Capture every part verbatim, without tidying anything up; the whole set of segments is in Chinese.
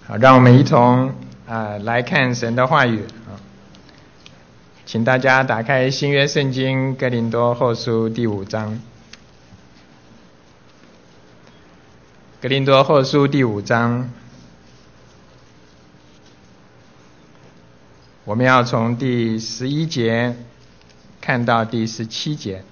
好，让我们一同啊、呃、来看神的话语啊。请大家打开新约圣经哥林多后书第五章。哥林多后书第五章，我们要从第十一节看到第十七节。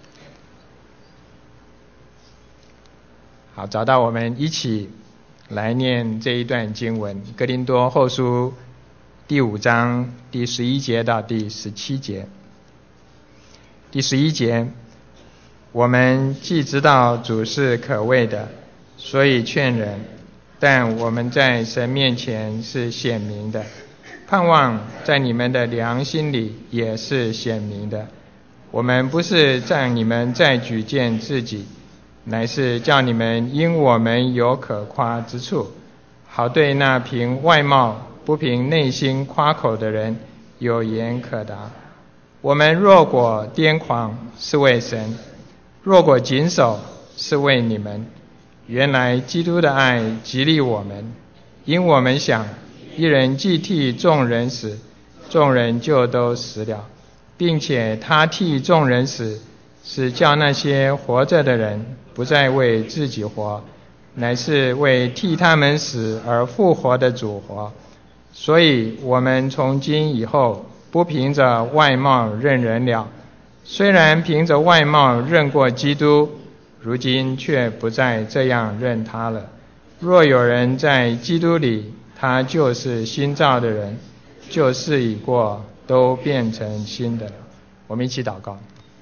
好，找到我们一起来念这一段经文，哥林多后书第五章第十一节到第十七节。第十一节，我们既知道主是可畏的，所以劝人，但我们在神面前是显明的，盼望在你们的良心里也是显明的。我们不是让你们再举荐自己，乃是叫你们因我们有可夸之处，好对那凭外貌不凭内心夸口的人有言可答。我们若果癫狂，是为神；若果谨守，是为你们。原来基督的爱激励我们，因我们想，一人既替众人死，众人就都死了，并且他替众人死，是叫那些活着的人不再为自己活，乃是为替他们死而复活的主活。所以我们从今以后不凭着外貌认人了，虽然凭着外貌认过基督，如今却不再这样认他了。若有人在基督里，他就是新造的人，旧事已过，都变成新的了。我们一起祷告。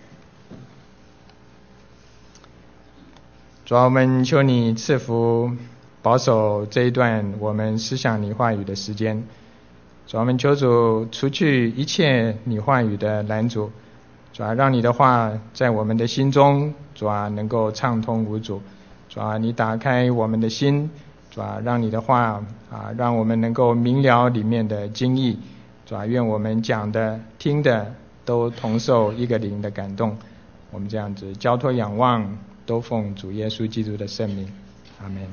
主啊，我们求你赐福保守这一段我们思想你话语的时间。主啊，我们求主除去一切你话语的拦阻，主啊，让你的话在我们的心中，主啊，能够畅通无阻。主啊，你打开我们的心，主啊，让你的话啊，让我们能够明了里面的经义。主啊，愿我们讲的听的都同受一个灵的感动。我们这样子交托仰望，都奉主耶稣基督的圣名，阿们。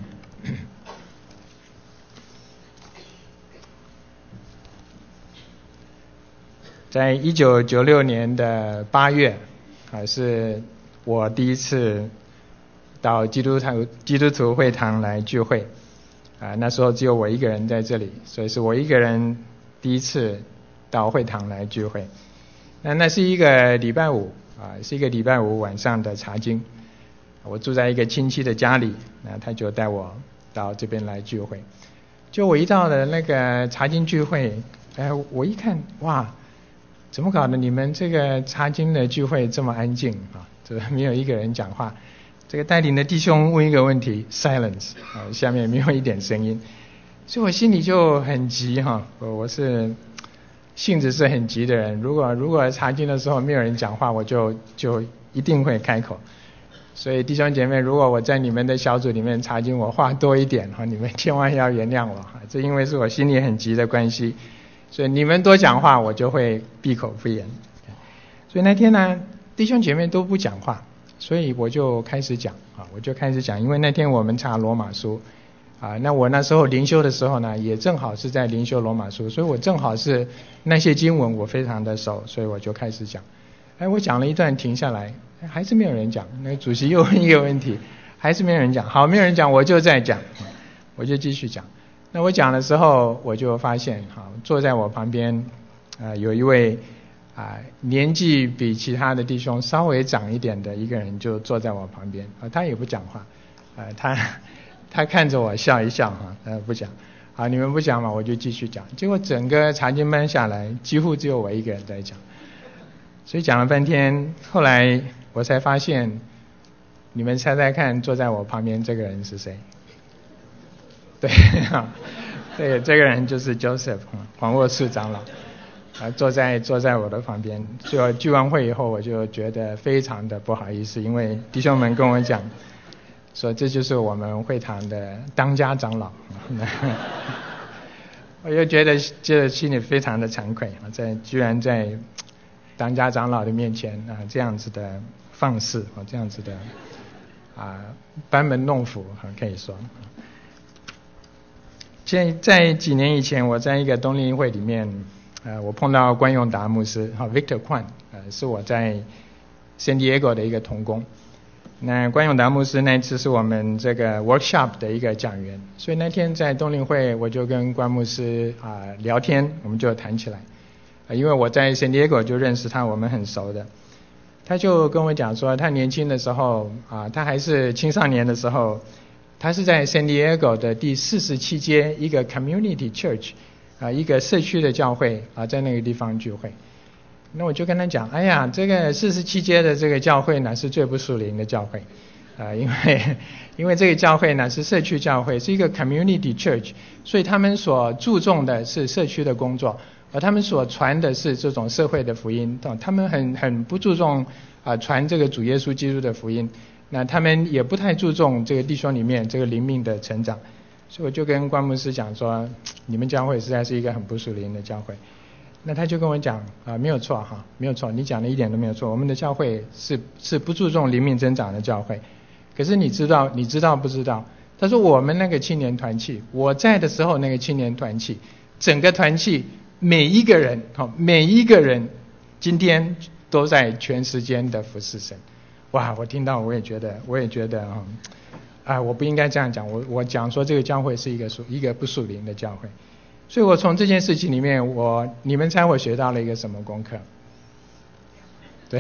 在一九九六年的八月，啊，是我第一次到基督徒基督徒会堂来聚会，啊，那时候只有我一个人在这里，所以是我一个人第一次到会堂来聚会。那那是一个礼拜五，啊，是一个礼拜五晚上的查经。我住在一个亲戚的家里，那他就带我到这边来聚会。就我一到了那个查经聚会，哎，我一看，哇！怎么搞的？你们这个查经的聚会这么安静啊？这没有一个人讲话。这个带领的弟兄问一个问题 ，silence 啊，下面没有一点声音，所以我心里就很急哈。我我是性子是很急的人，如果如果查经的时候没有人讲话，我就就一定会开口。所以弟兄姐妹，如果我在你们的小组里面查经，我话多一点哈，你们千万要原谅我哈，这因为是我心里很急的关系。所以你们多讲话，我就会闭口不言。所以那天呢，弟兄姐妹都不讲话，所以我就开始讲啊，我就开始讲。因为那天我们查罗马书啊，那我那时候灵修的时候呢，也正好是在灵修罗马书，所以我正好是那些经文我非常的熟，所以我就开始讲。哎，我讲了一段停下来，还是没有人讲。那个主席又问一个问题，还是没有人讲。好，没有人讲，我就再讲，我就继续讲。那我讲的时候，我就发现，哈，坐在我旁边，呃，有一位啊、呃、年纪比其他的弟兄稍微长一点的一个人，就坐在我旁边，啊、呃，他也不讲话，呃，他他看着我笑一笑，哈，呃，不讲，好，你们不讲嘛，我就继续讲。结果整个查经班下来，几乎只有我一个人在讲，所以讲了半天，后来我才发现，你们猜猜看，坐在我旁边这个人是谁？对，对，这个人就是 Joseph 黄沃树长老，啊，坐在坐在我的旁边。就聚完会以后，我就觉得非常的不好意思，因为弟兄们跟我讲，说这就是我们会堂的当家长老，我就觉得觉得心里非常的惭愧啊，在居然在当家长老的面前啊这样子的放肆啊，这样子的啊班门弄斧啊，可以说。 在在几年以前，我在一个冬令会里面，呃，我碰到关永达牧师，哈 ，Victor Kwan， 呃，是我在 San Diego 的一个同工。那关永达牧师那次是我们这个 workshop 的一个讲员，所以那天在冬令会，我就跟关牧师啊、呃、聊天，我们就谈起来。呃，因为我在 San Diego 就认识他，我们很熟的。他就跟我讲说，他年轻的时候啊、呃，他还是青少年的时候，他是在 San Diego 的第四十七街一个 community church 啊、呃，一个社区的教会啊、呃，在那个地方聚会。那我就跟他讲，哎呀，这个四十七街的这个教会呢是最不属灵的教会，啊、呃，因为因为这个教会呢是社区教会，是一个 community church， 所以他们所注重的是社区的工作，而他们所传的是这种社会的福音，他们很很不注重啊、呃、传这个主耶稣基督的福音，那他们也不太注重这个弟兄里面这个灵命的成长，所以我就跟关牧师讲说，你们教会实在是一个很不属灵的教会。那他就跟我讲啊、呃，没有错哈，没有错，你讲的一点都没有错。我们的教会是是不注重灵命增长的教会。可是你知道，你知道不知道？他说我们那个青年团契，我在的时候那个青年团契，整个团契每一个人，好，每一个人今天都在全时间的服侍神。哇，我听到我也觉得，我也觉得啊、嗯，啊，我不应该这样讲。我我讲说这个教会是一个属一个不属灵的教会。所以我从这件事情里面，我你们猜我学到了一个什么功课？对，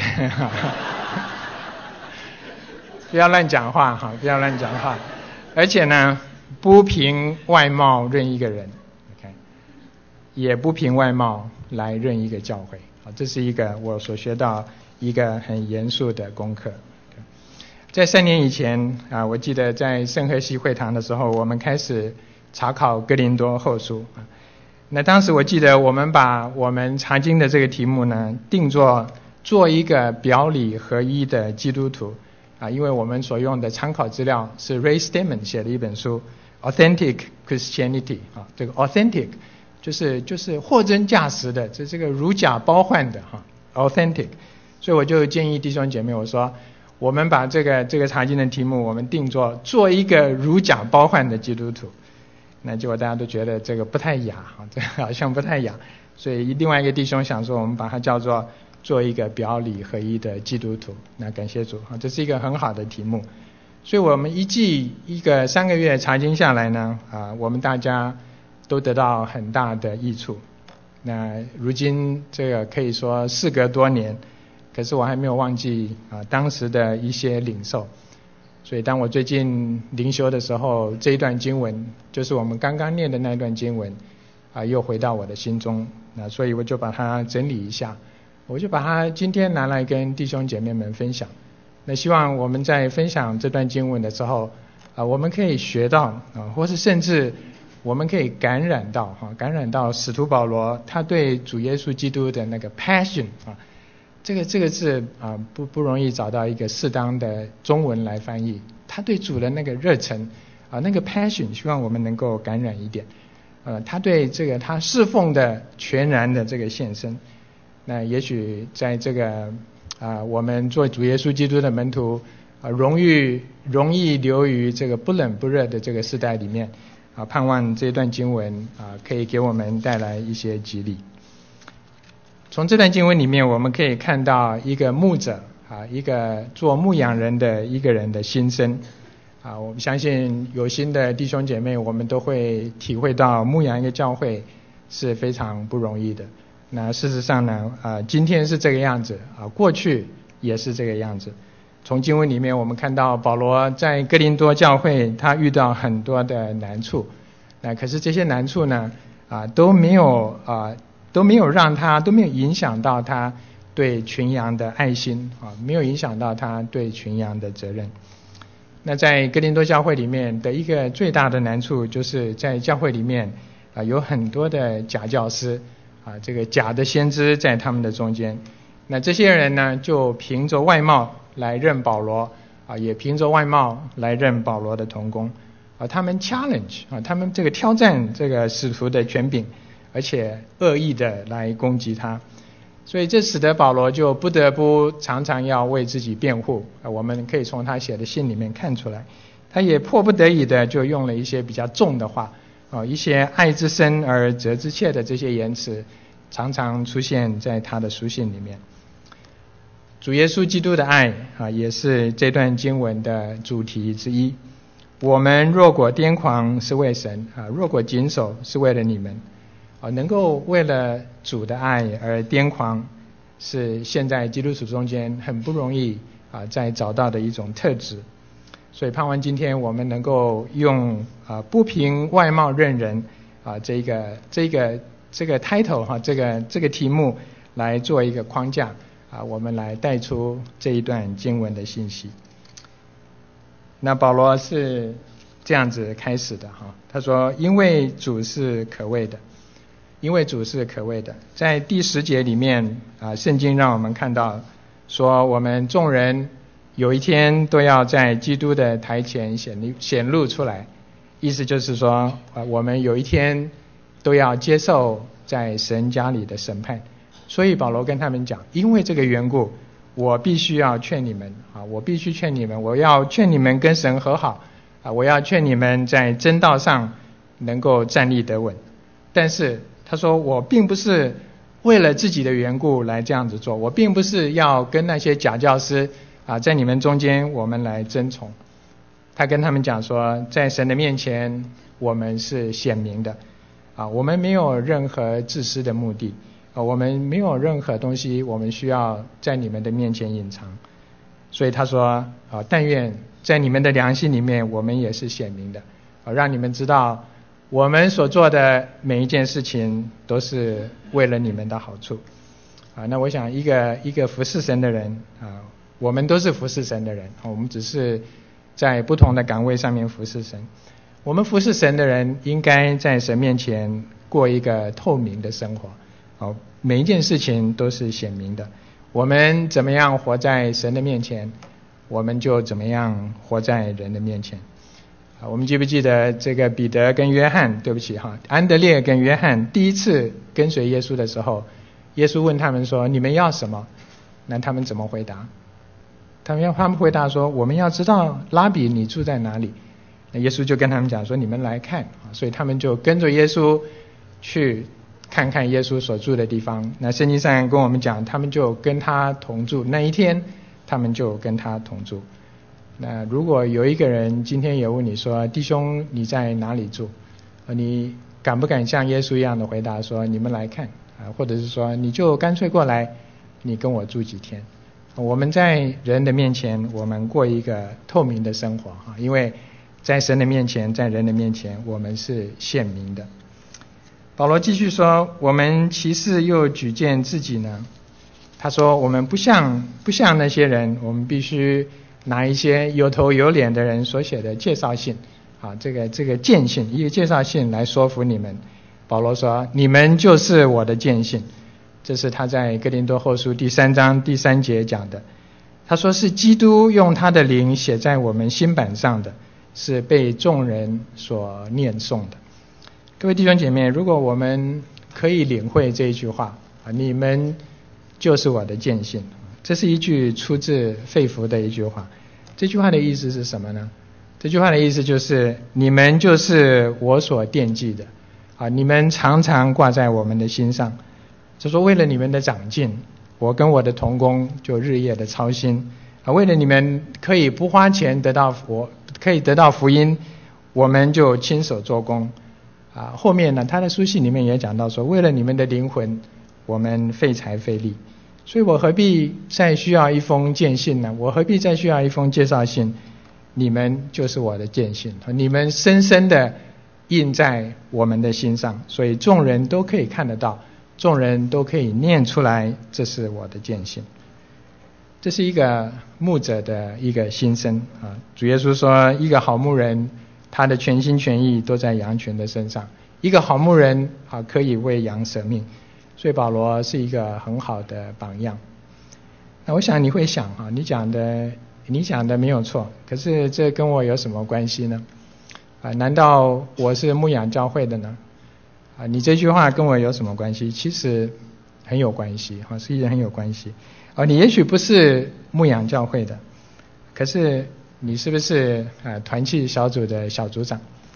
不要乱讲话哈，不要乱讲话。而且呢，不凭外貌认一个人 ，OK， 也不凭外貌来认一个教会。好，这是一个我所学到一个很严肃的功课。在三年以前啊，我记得在圣荷西会堂的时候，我们开始查考哥林多后书。那当时我记得我们把我们查经的这个题目呢定做做一个表里合一的基督徒啊，因为我们所用的参考资料是 Ray Stedman 写的一本书 Authentic Christianity 啊，这个 Authentic 就是就是货真价实的，这这个如假包换的哈 Authentic， 所以我就建议弟兄姐妹我说，我们把这个这个查经的题目我们定做做一个如假包换的基督徒。那结果大家都觉得这个不太雅啊，这个好像不太雅，所以另外一个弟兄想说，我们把它叫做做一个表里合一的基督徒。那感谢主啊，这是一个很好的题目。所以我们一季一个三个月查经下来呢，啊，我们大家都得到很大的益处。那如今这个可以说事隔多年，可是我还没有忘记啊当时的一些领受。所以当我最近灵修的时候，这一段经文就是我们刚刚念的那段经文啊，又回到我的心中。那所以我就把它整理一下，我就把它今天拿来跟弟兄姐妹们分享。那希望我们在分享这段经文的时候啊，我们可以学到啊，或是甚至我们可以感染到哈，感染到使徒保罗他对主耶稣基督的那个 passion 啊。这个这个字啊，不不容易找到一个适当的中文来翻译。他对主的那个热忱啊，那个 passion， 希望我们能够感染一点。呃，他对这个他侍奉的全然的这个献身。那也许在这个啊，我们做主耶稣基督的门徒啊，容易容易流于这个不冷不热的这个时代里面啊，盼望这段经文啊，可以给我们带来一些激励。从这段经文里面，我们可以看到一个牧者啊，一个做牧羊人的一个人的心声啊。我们相信有心的弟兄姐妹，我们都会体会到牧羊一个教会是非常不容易的。那事实上呢，啊，今天是这个样子啊，过去也是这个样子。从经文里面，我们看到保罗在哥林多教会，他遇到很多的难处。那可是这些难处呢，啊，都没有啊。都没有让他都没有影响到他对群羊的爱心啊，没有影响到他对群羊的责任。那在哥林多教会里面的一个最大的难处，就是在教会里面啊有很多的假教师啊，这个假的先知在他们的中间。那这些人呢，就凭着外貌来认保罗啊，也凭着外貌来认保罗的同工啊，他们 challenge 啊，他们这个挑战这个使徒的权柄。而且恶意的来攻击他，所以这使得保罗就不得不常常要为自己辩护。我们可以从他写的信里面看出来，他也迫不得已的就用了一些比较重的话， 哦，一些爱之深而责之切的这些言辞，常常出现在他的书信里面。主耶稣基督的爱啊，也是这段经文的主题之一。我们若果癫狂是为神啊，若果谨守是为了你们啊，能够为了主的爱而癫狂，是现在基督徒中间很不容易啊再找到的一种特质。所以盼望今天我们能够用啊不凭外貌认人啊这个这个这个 title 哈、啊、这个这个题目来做一个框架啊，我们来带出这一段经文的信息。那保罗是这样子开始的哈，他说因为主是可畏的，因为主是可畏的。在第十节里面啊，圣经让我们看到说我们众人有一天都要在基督的台前显显露出来，意思就是说啊，我们有一天都要接受在神家里的审判。所以保罗跟他们讲，因为这个缘故，我必须要劝你们啊，我必须劝你们，我要劝你们跟神和好啊，我要劝你们在真道上能够站立得稳。但是他说，我并不是为了自己的缘故来这样子做，我并不是要跟那些假教师啊，在你们中间我们来争宠。他跟他们讲说，在神的面前我们是显明的啊，我们没有任何自私的目的啊，我们没有任何东西我们需要在你们的面前隐藏。所以他说啊，但愿在你们的良心里面我们也是显明的啊，让你们知道我们所做的每一件事情都是为了你们的好处啊。那我想一个一个服侍神的人啊，我们都是服侍神的人，我们只是在不同的岗位上面服侍神。我们服侍神的人应该在神面前过一个透明的生活，好，每一件事情都是显明的。我们怎么样活在神的面前，我们就怎么样活在人的面前。啊，我们记不记得这个彼得跟约翰，对不起哈，安德烈跟约翰第一次跟随耶稣的时候，耶稣问他们说，你们要什么？那他们怎么回答？他们要他们回答说，我们要知道拉比你住在哪里。那耶稣就跟他们讲说，你们来看。所以他们就跟着耶稣去看看耶稣所住的地方。那圣经上跟我们讲，他们就跟他同住，那一天他们就跟他同住。那如果有一个人今天也问你说，弟兄你在哪里住，你敢不敢像耶稣一样的回答说，你们来看啊，或者是说你就干脆过来，你跟我住几天。我们在人的面前我们过一个透明的生活，因为在神的面前，在人的面前我们是显明的。保罗继续说，我们其事又举荐自己呢？他说我们不像不像那些人，我们必须拿一些有头有脸的人所写的介绍信啊，这个这个荐信，一个介绍信来说服你们。保罗说，你们就是我的荐信。这是他在哥林多后书第三章第三节讲的。他说是基督用他的灵写在我们心版上的，是被众人所念诵的。各位弟兄姐妹，如果我们可以领会这一句话啊，你们就是我的荐信，这是一句出自肺腑的一句话。这句话的意思是什么呢？这句话的意思就是你们就是我所惦记的啊，你们常常挂在我们的心上。就说为了你们的长进，我跟我的同工就日夜的操心啊，为了你们可以不花钱得到我可以得到福音，我们就亲手做工啊。后面呢，他的书信里面也讲到说，为了你们的灵魂，我们费财费力。所以我何必再需要一封荐信呢？我何必再需要一封介绍信？你们就是我的荐信，你们深深的印在我们的心上，所以众人都可以看得到，众人都可以念出来，这是我的荐信。这是一个牧者的一个心声啊。主耶稣说，一个好牧人，他的全心全意都在羊群的身上。一个好牧人啊，可以为羊舍命。所以保罗是一个很好的榜样。那我想你会想啊，你讲的你讲的没有错，可是这跟我有什么关系呢？啊，难道我是牧养教会的呢？啊，你这句话跟我有什么关系？其实很有关系，哈，是一件很有关系。啊，你也许不是牧养教会的，可是你是不是啊团契小组的小组长？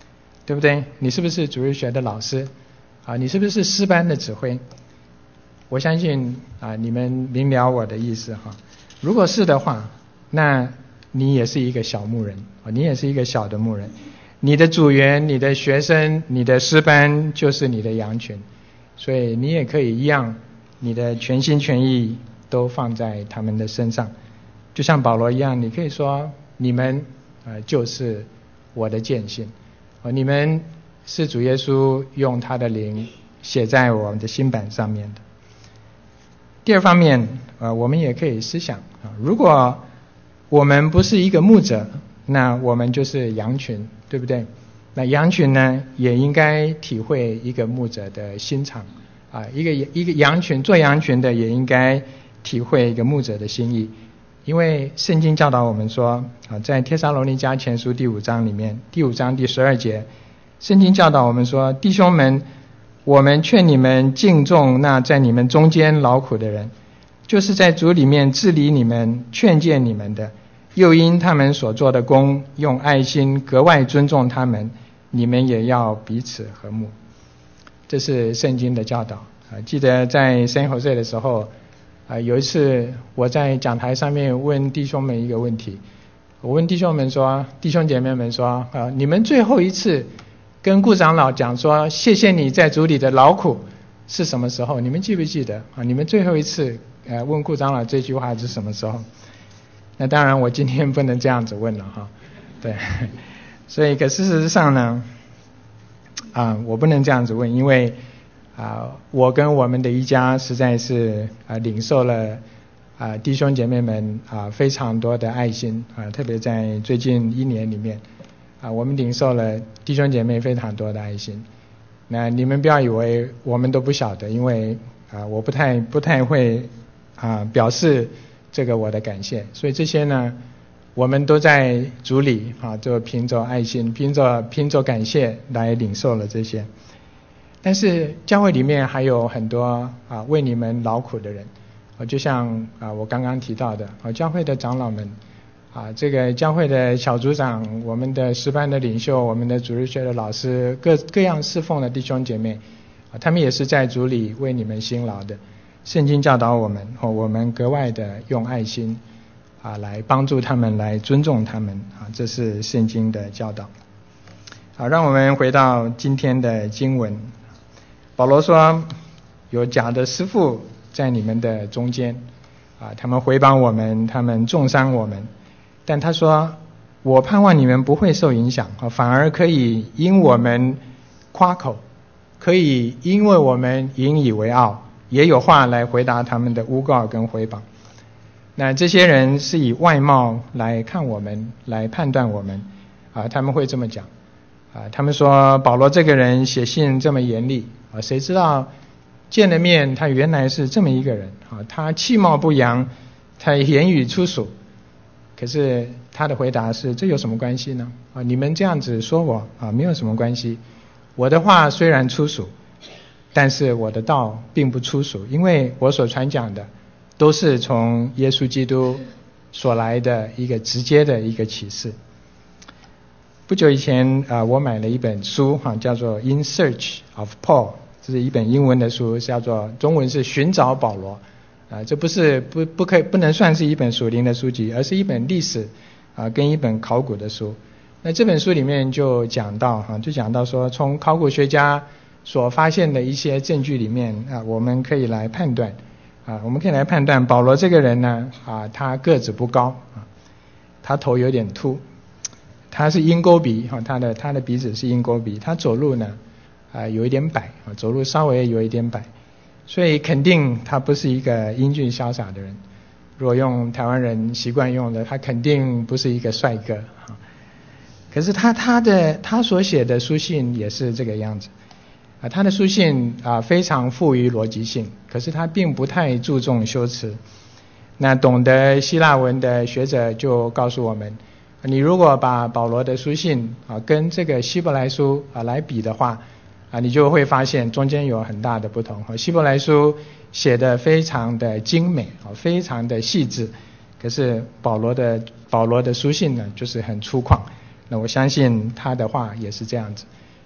对不对？你是不是主日学的老师啊？你是不是诗班的指挥？我相信啊，你们明了我的意思哈。如果是的话，那你也是一个小牧人啊，你也是一个小的牧人。你的组员、你的学生、你的诗班就是你的羊群，所以你也可以一样，你的全心全意都放在他们的身上。就像保罗一样，你可以说你们呃就是我的践行，呃你们是主耶稣用他的灵写在我们的心版上面的。第二方面，呃我们也可以思想啊，如果我们不是一个牧者，那我们就是羊群，对不对？那羊群呢，也应该体会一个牧者的心肠啊，一个一个羊群做羊群的也应该体会一个牧者的心意。因为圣经教导我们说啊，在帖撒罗尼迦前书第五章里面，第五章第十二节，圣经教导我们说，弟兄们，我们劝你们敬重那在你们中间劳苦的人，就是在主里面治理你们、劝诫你们的，又因他们所做的工，用爱心格外尊重他们，你们也要彼此和睦。这是圣经的教导啊。记得在三口岁的时候啊，有一次我在讲台上面问弟兄们一个问题，我问弟兄们说，弟兄姐妹们说啊，你们最后一次跟顾长老讲说谢谢你在主里的劳苦是什么时候？你们记不记得啊？你们最后一次呃问顾长老这句话是什么时候？那当然我今天不能这样子问了哈，对，所以可事实上呢啊，我不能这样子问，因为啊，我跟我们的一家实在是啊领受了啊弟兄姐妹们啊非常多的爱心啊，特别在最近一年里面啊，我们领受了弟兄姐妹非常多的爱心。那你们不要以为我们都不晓得，因为啊我不太不太会啊表示这个我的感谢，所以这些呢我们都在主里啊就凭着爱心、凭着凭着感谢来领受了这些。但是教会里面还有很多啊为你们劳苦的人，啊就像啊我刚刚提到的啊教会的长老们啊，这个教会的小组长、我们的诗班的领袖、我们的主日学的老师、各各样侍奉的弟兄姐妹啊，他们也是在主里为你们辛劳的。圣经教导我们，哦，我们格外的用爱心啊来帮助他们，来尊重他们啊，这是圣经的教导。好，让我们回到今天的经文。保罗说，有假的师傅在你们的中间啊，他们毁谤我们，他们重伤我们，但他说，我盼望你们不会受影响啊，反而可以因我们夸口，可以因为我们引以为傲，也有话来回答他们的诬告跟毁谤。那这些人是以外貌来看我们，来判断我们啊，他们会这么讲啊，他们说保罗这个人写信这么严厉啊，谁知道见了面他原来是这么一个人啊，他气貌不扬，他言语粗俗。可是他的回答是，这有什么关系呢？啊，你们这样子说我啊，没有什么关系。我的话虽然粗俗，但是我的道并不粗俗，因为我所传讲的都是从耶稣基督所来的一个直接的一个启示。不久以前啊、呃，我买了一本书哈、啊，叫做《In Search of Paul》，这是一本英文的书，叫做中文是寻找保罗啊，这不是不不可以不能算是一本属灵的书籍，而是一本历史啊跟一本考古的书。那这本书里面就讲到哈、啊，就讲到说，从考古学家所发现的一些证据里面啊，我们可以来判断啊，我们可以来判断保罗这个人呢啊，他个子不高啊，他头有点秃。他是鹰钩鼻哈，他的他的鼻子是鹰钩鼻，他走路呢啊、呃、有一点摆啊，走路稍微有一点摆，所以肯定他不是一个英俊潇洒的人。如果用台湾人习惯用的，他肯定不是一个帅哥啊。可是他他的他所写的书信也是这个样子啊，他的书信啊非常富于逻辑性，可是他并不太注重修辞。那懂得希腊文的学者就告诉我们，你如果把保罗的书信啊跟这个希伯来书啊来比的话啊，你就会发现中间有很大的不同。希伯来书写的非常的精美啊，非常的细致，可是保罗的保罗的书信呢就是很粗犷。那我相信他的话也是这样子。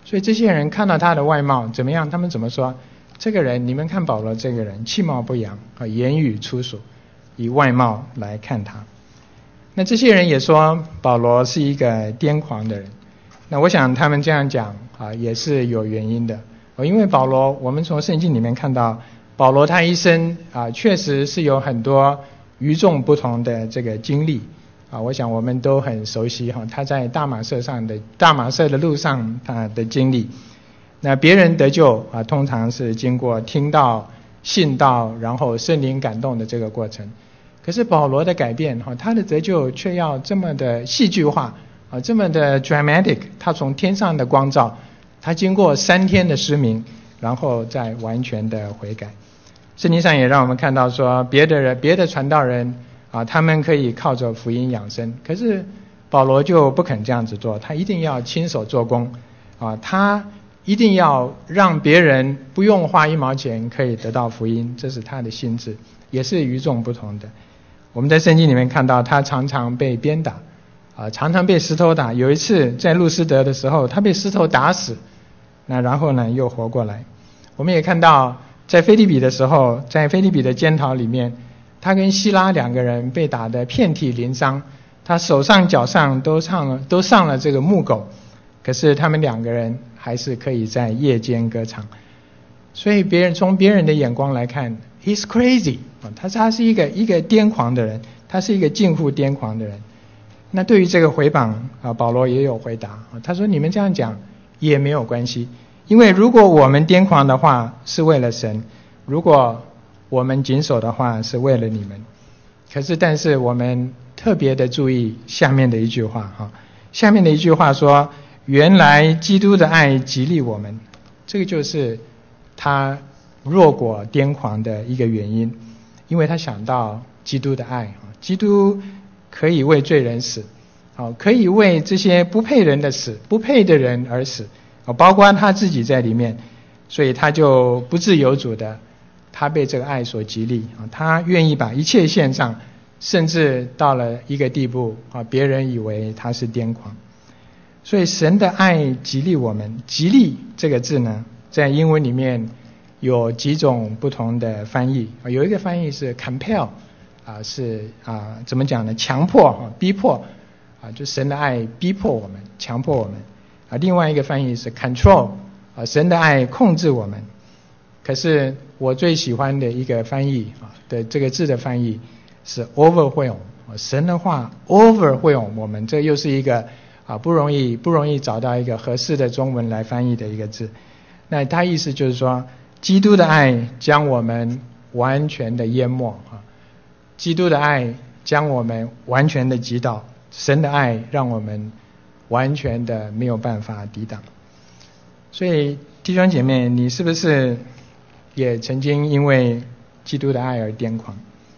所以这些人看到他的外貌怎么样？他们怎么说？这个人，你们看保罗这个人，其貌不扬啊，言语粗俗，以外貌来看他。那这些人也说保罗是一个癫狂的人。那我想他们这样讲啊，也是有原因的。因为保罗，我们从圣经里面看到，保罗他一生啊，确实是有很多与众不同的这个经历啊。我想我们都很熟悉哈，他在大马色上的大马色的路上他的经历。那别人得救啊，通常是经过听到、信道，然后圣灵感动的这个过程。可是保罗的改变哈，他的得救却要这么的戏剧化啊，这么的 dramatic。他从天上的光照，他经过三天的失明，然后再完全的悔改。圣经上也让我们看到说，别的人、别的传道人啊，他们可以靠着福音养生，可是保罗就不肯这样子做，他一定要亲手做工啊，他一定要让别人不用花一毛钱可以得到福音，这是他的心志，也是与众不同的。我们在圣经里面看到他常常被鞭打啊，常常被石头打。有一次在路斯德的时候，他被石头打死，那然后呢又活过来。我们也看到在腓立比的时候，在腓立比的监牢里面，他跟希拉两个人被打得遍体鳞伤，他手上脚上都上了都上了这个木狗，可是他们两个人还是可以在夜间歌唱。所以别人从别人的眼光来看 ，he's crazy 他他是一个一个癫狂的人，他是一个近乎癫狂的人。那对于这个回榜啊，保罗也有回答，他说你们这样讲也没有关系，因为如果我们癫狂的话是为了神，如果我们谨守的话是为了你们。可是但是我们特别的注意下面的一句话哈，下面的一句话说，原来基督的爱激励我们，这个就是他弱果癫狂的一个原因，因为他想到基督的爱，基督可以为罪人死，可以为这些不配人的死，不配的人而死，包括他自己在里面，所以他就不自由主的，他被这个爱所激励，他愿意把一切献上，甚至到了一个地步，别人以为他是癫狂。所以神的爱激励我们，激励这个字呢，在英文里面有几种不同的翻译，有一个翻译是 compel 啊，是啊怎么讲呢？强迫、逼迫啊，就神的爱逼迫我们，强迫我们啊。另外一个翻译是 control 啊，神的爱控制我们。可是我最喜欢的一个翻译啊的这个字的翻译是 overwhelm 啊，神的话 overwhelm 我们，这又是一个啊不容易不容易找到一个合适的中文来翻译的一个字。那它意思就是说，基督的爱将我们完全的淹没啊，基督的爱将我们完全的击倒，神的爱让我们完全的没有办法抵挡。所以弟兄姐妹，你是不是也曾经因为基督的爱而癫狂？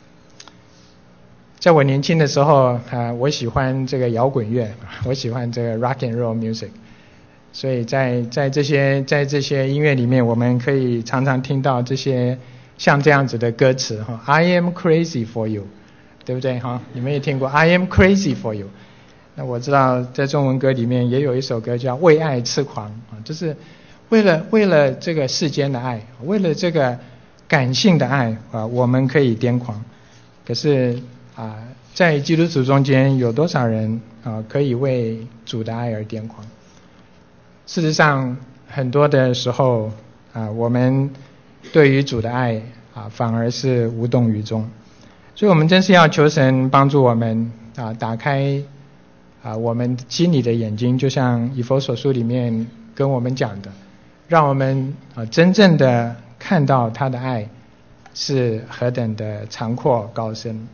在我年轻的时候啊，我喜欢这个摇滚乐，我喜欢这个 rock and roll music， 所以在在这些在这些音乐里面，我们可以常常听到这些像这样子的歌词哈 ，I am crazy for you， 对不对哈？你们也听过 I am crazy for you。那我知道在中文歌里面也有一首歌叫为爱痴狂啊，就是为了为了这个世间的爱，为了这个感性的爱啊，我们可以癫狂。可是啊，在基督徒中间有多少人啊可以为主的爱而癫狂？事实上，很多的时候啊，我们对于主的爱啊，反而是无动于衷。所以我们真是要求神帮助我们啊，打开啊我们心里的眼睛，就像以弗所书里面跟我们讲的，让我们啊真正的看到他的爱是何等的长阔高深。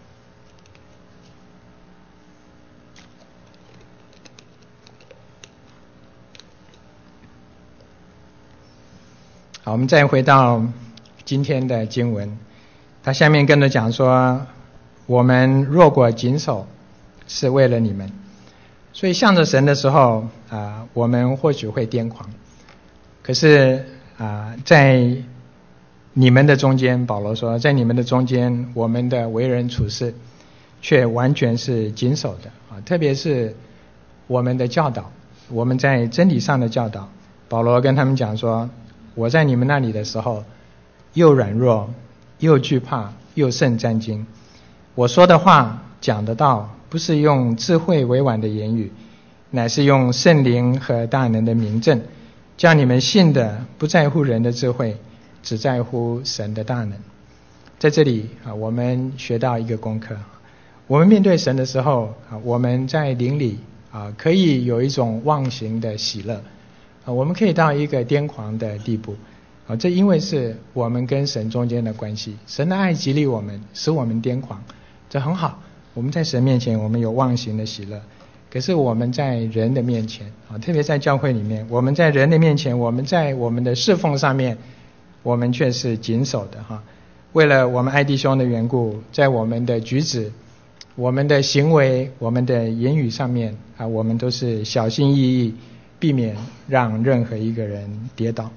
好，我们再回到今天的经文，他下面跟着讲说，我们若果谨守，是为了你们。所以向着神的时候啊，我们或许会癫狂，可是啊，在你们的中间，保罗说，在你们的中间，我们的为人处事却完全是谨守的啊，特别是我们的教导，我们在真理上的教导保罗跟他们讲说，我在你们那里的时候，又软弱，又惧怕，又甚战惊。我说的话，讲的道，不是用智慧委婉的言语，乃是用圣灵和大能的明证，叫你们信的不在乎人的智慧，只在乎神的大能。在这里啊，我们学到一个功课，我们面对神的时候啊，我们在灵里啊，可以有一种忘形的喜乐啊，我们可以到一个癫狂的地步啊，这因为是我们跟神中间的关系，神的爱激励我们，使我们癫狂，这很好。我们在神面前，我们有忘形的喜乐。可是我们在人的面前啊，特别在教会里面，我们在人的面前，我们在我们的侍奉上面，我们却是谨守的哈。为了我们爱弟兄的缘故，在我们的举止、我们的行为、我们的言语上面啊，我们都是小心翼翼，避免让任何一个人跌倒。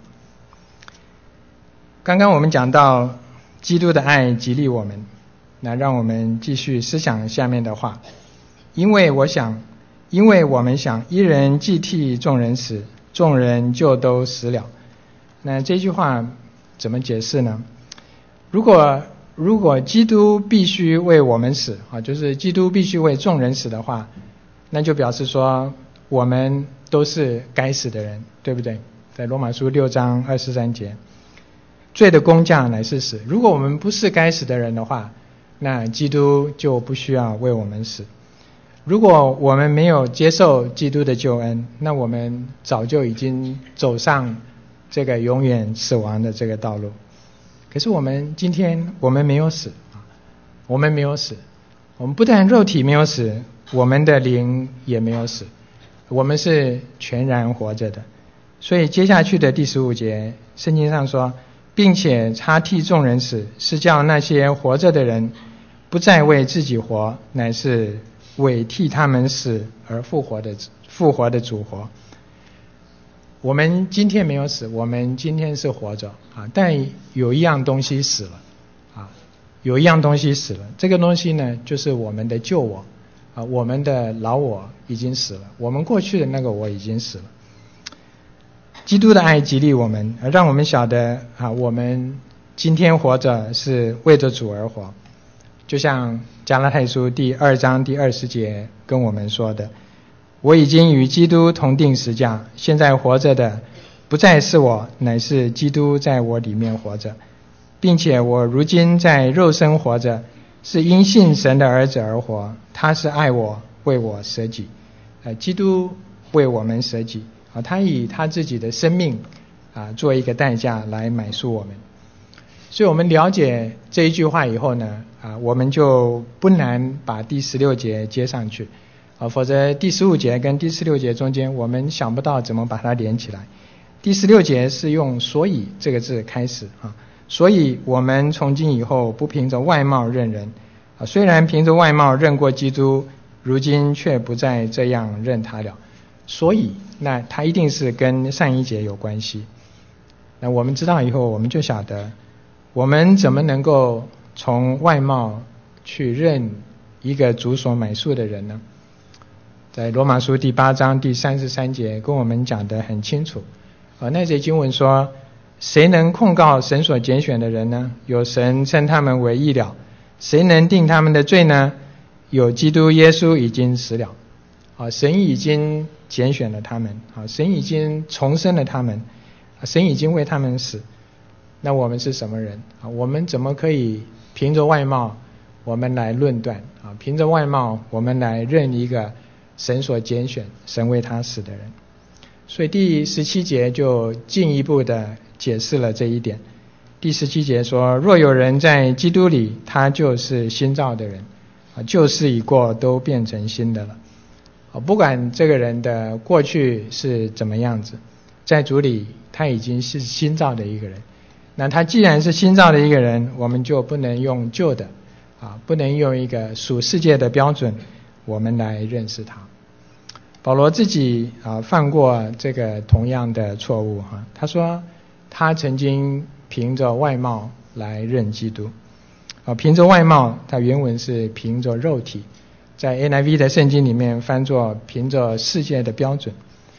刚刚我们讲到基督的爱激励我们，那让我们继续思想下面的话。因为我想，因为我们想，一人既替众人死，众人就都死了。那这句话怎么解释呢？如果如果基督必须为我们死啊，就是基督必须为众人死的话，那就表示说我们都是该死的人，对不对？在罗马书六章二十三节，罪的工价乃是死。如果我们不是该死的人的话，那基督就不需要为我们死。如果我们没有接受基督的救恩，那我们早就已经走上这个永远死亡的这个道路。可是我们今天我们没有死，我们没有死，我们不但肉体没有死，我们的灵也没有死，我们是全然活着的。所以接下去的第十五节，圣经上说，并且他替众人死，是叫那些活着的人不再为自己活，乃是为替他们死而复活的复活的主活。我们今天没有死，我们今天是活着啊，但有一样东西死了啊，有一样东西死了，这个东西呢，就是我们的旧我啊，我们的老我已经死了，我们过去的那个我已经死了。基督的爱激励我们，让我们晓得啊，我们今天活着是为着主而活。就像加拉太书第二章第二十节跟我们说的，我已经与基督同定十架，现在活着的不再是我，乃是基督在我里面活着，并且我如今在肉身活着，是因信神的儿子而活，他是爱我，为我舍己。呃，基督为我们舍己啊，他以他自己的生命啊做一个代价来买赎我们。所以我们了解这一句话以后呢，啊，我们就不难把第十六节接上去。啊，否则第十五节跟第十六节中间，我们想不到怎么把它连起来。第十六节是用所以这个字开始啊，所以我们从今以后不凭着外貌认人啊，虽然凭着外貌认过基督，如今却不再这样认他了。所以那它一定是跟上一节有关系。那我们知道以后，我们就晓得我们怎么能够从外貌去认一个主所买赎的人呢？在罗马书第八章第三十三节跟我们讲得很清楚啊，那节经文说，谁能控告神所拣选的人呢？有神称他们为义了。谁能定他们的罪呢？有基督耶稣已经死了啊，神已经拣选了他们啊，神已经重生了他们啊，神已经为他们死。那我们是什么人啊？我们怎么可以凭着外貌我们来论断啊？凭着外貌我们来认一个神所拣选、神为他死的人。所以第十七节就进一步的解释了这一点。第十七节说，若有人在基督里，他就是新造的人啊，旧事已过，都变成新的了啊。不管这个人的过去是怎么样子，在主里他已经是新造的一个人。那他既然是新造的一个人，我们就不能用旧的啊，不能用一个属世界的标准我们来认识他。保罗自己啊犯过这个同样的错误哈，他说他曾经凭着外貌来认基督啊，凭着外貌，他原文是凭着肉体，在 N I V 的圣经里面翻作凭着世界的标准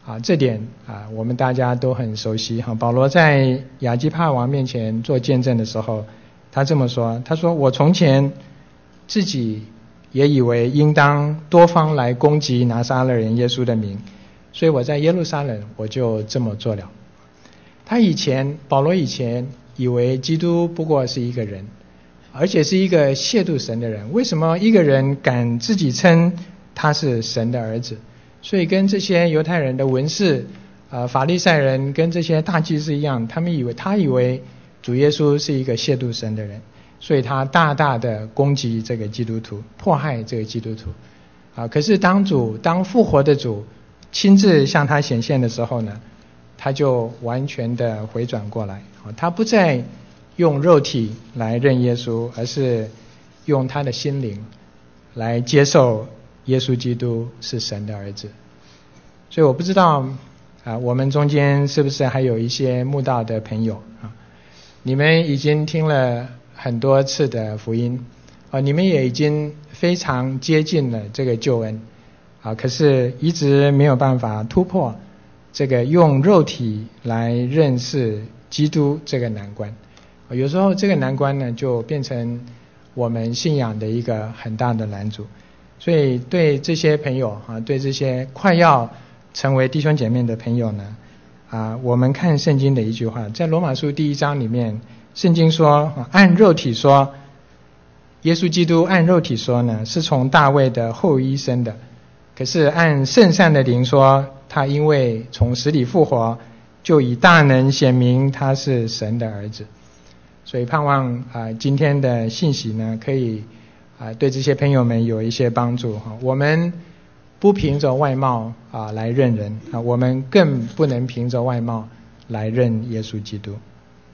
啊，这点啊我们大家都很熟悉哈。保罗在亚基帕王面前做见证的时候，他这么说，他说我从前自己也以为应当多方来攻击拿撒勒人耶稣的名，所以我在耶路撒冷我就这么做了。他以前保罗以前以为基督不过是一个人，而且是一个亵渎神的人。为什么一个人敢自己称他是神的儿子？所以跟这些犹太人的文士、呃法利赛人跟这些大祭司一样，他们以为他以为主耶稣是一个亵渎神的人，所以他大大的攻击这个基督徒，迫害这个基督徒。啊，可是当主当复活的主亲自向他显现的时候呢，他就完全的回转过来，他不再用肉体来认耶稣，而是用他的心灵来接受耶稣基督是神的儿子。所以我不知道啊，我们中间是不是还有一些慕道的朋友啊？你们已经听了很多次的福音啊，你们也已经非常接近了这个救恩啊，可是一直没有办法突破这个用肉体来认识基督这个难关。有时候这个难关呢，就变成我们信仰的一个很大的拦阻。所以对这些朋友啊，对这些快要成为弟兄姐妹的朋友呢，啊，我们看圣经的一句话，在罗马书第一章里面，圣经说，按肉体说，耶稣基督按肉体说呢，是从大卫的后裔生的。可是按圣善的灵说，他因为从死里复活，就以大能显明他是神的儿子。所以盼望啊、呃，今天的信息呢，可以啊、呃，对这些朋友们有一些帮助哈。我们不凭着外貌啊、呃、来认人啊，我们更不能凭着外貌来认耶稣基督。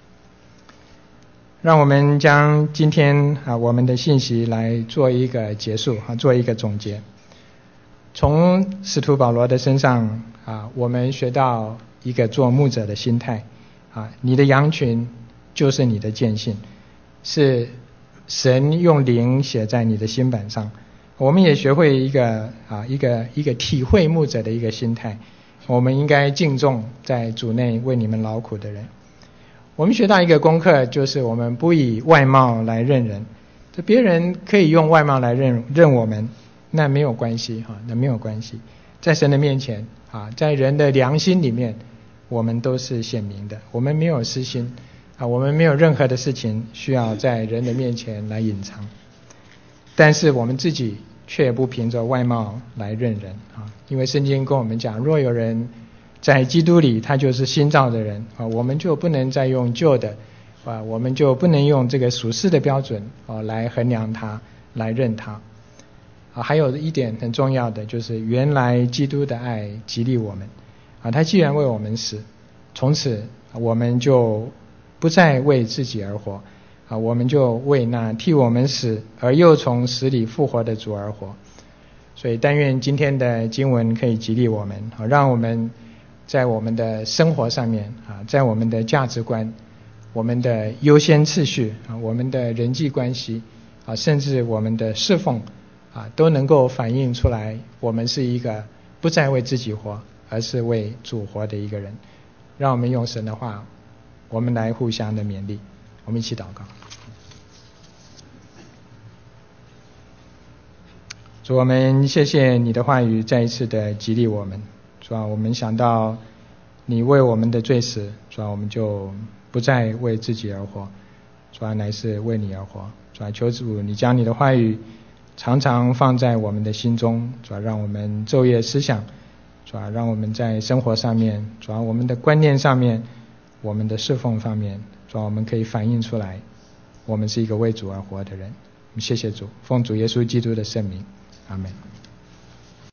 让我们将今天啊我们的信息来做一个结束啊，做一个总结。从使徒保罗的身上啊，我们学到一个做牧者的心态啊，你的羊群就是你的见信，是神用灵写在你的心板上。我们也学会一个啊一个一个体会牧者的一个心态，我们应该敬重在主内为你们劳苦的人。我们学到一个功课，就是我们不以外貌来认人。这别人可以用外貌来认认我们，那没有关系哈，那没有关系。在神的面前啊，在人的良心里面，我们都是显明的，我们没有私心啊，我们没有任何的事情需要在人的面前来隐藏。但是我们自己却不凭着外貌来认人啊，因为圣经跟我们讲，若有人在基督里，他就是新造的人啊，我们就不能再用旧的啊，我们就不能用这个属世的标准啊来衡量他，来认他啊。还有一点很重要的就是，原来基督的爱激励我们啊，他既然为我们死，从此我们就不再为自己而活啊，我们就为那替我们死而又从死里复活的主而活。所以但愿今天的经文可以激励我们啊，让我们在我们的生活上面啊，在我们的价值观、我们的优先次序啊、我们的人际关系啊，甚至我们的侍奉啊，都能够反映出来，我们是一个不再为自己活，而是为主活的一个人。让我们用神的话，我们来互相的勉励。我们一起祷告。主，我们谢谢你的话语再一次的激励我们。主啊，我们想到你为我们的罪死，主啊，我们就不再为自己而活，主啊，乃是为你而活。主啊，求主你将你的话语常常放在我们的心中，主啊，让我们昼夜思想，主啊，让我们在生活上面，主啊，我们的观念上面，我们的侍奉方面，主啊，我们可以反映出来，我们是一个为主而活的人。我们谢谢主，奉主耶稣基督的圣名，阿们。